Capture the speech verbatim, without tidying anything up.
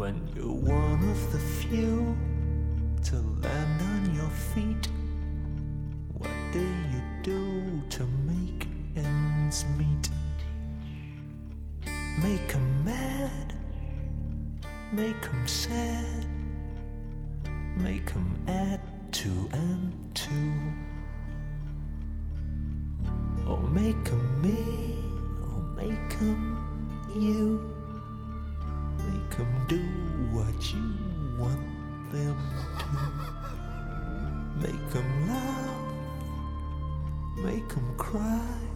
When you're one of the few to land on your feet, what do you do to make ends meet? Make 'em mad, make 'em sad, make 'em add two and two, or make 'em me, or make 'em you. Make 'em do what you want them to. Make 'em laugh, make 'em cry,